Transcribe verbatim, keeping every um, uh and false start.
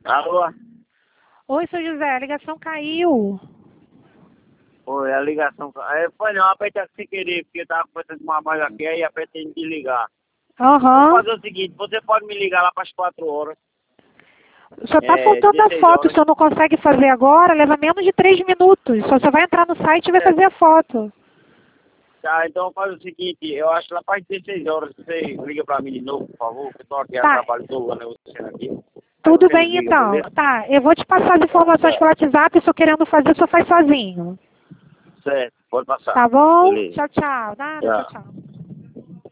Alô? Oi, seu José, a ligação caiu. Oi, a ligação. Aí foi não, aperta sem querer, porque eu tava conversando com uma mãe aqui, aí apertei em desligar. Aham. Vou fazer o seguinte, você pode me ligar lá para as quatro horas. Só tá É, faltando a dezesseis foto, o horas. senhor não consegue fazer agora, leva menos de três minutos. Só você vai entrar no site e vai É. fazer a foto. Tá, então faz o seguinte, eu acho que lá para as dezesseis horas, você liga para mim de novo, por favor, que eu tô aqui a Tá. trabalho, tô negociando aqui. Aí Tudo você me bem liga, então. beleza? Tá, eu vou te passar as informações pelo WhatsApp, se eu querendo fazer, o senhor faz sozinho. Certo, pode passar. Tá bom? Beleza. Tchau, tchau. Nada, tchau, Tchau. tchau.